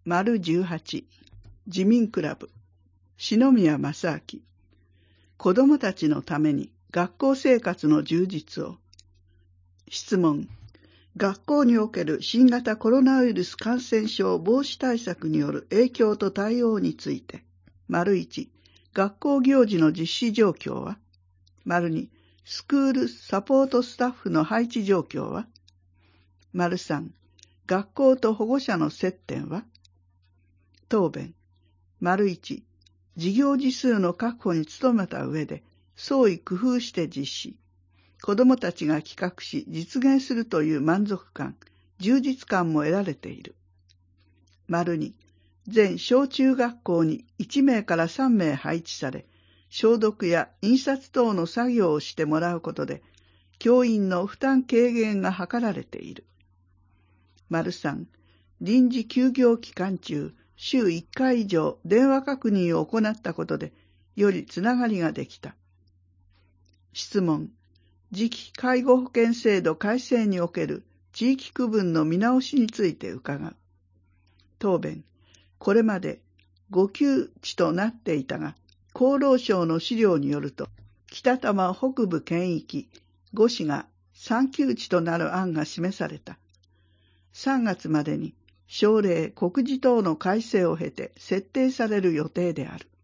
18自民クラブ篠宮正明子どもたちのために学校生活の充実を。質問。学校における新型コロナウイルス感染症防止対策による影響と対応について。1、学校行事の実施状況は。2、スクールサポートスタッフの配置状況は。3、学校と保護者の接点は。答弁。1、事業時数の確保に努めた上で、創意工夫して実施。子どもたちが企画し実現するという満足感、充実感も得られている。2、全小中学校に1名から3名配置され、消毒や印刷等の作業をしてもらうことで、教員の負担軽減が図られている。3、臨時休業期間中、週1回以上電話確認を行ったことで、よりつながりができた。質問。次期介護保険制度改正における地域区分の見直しについて伺う。答弁。これまで5級地となっていたが、厚労省の資料によると、北多摩北部県域5市が3級地となる案が示された。3月までに省令・告示等の改正を経て設定される予定である。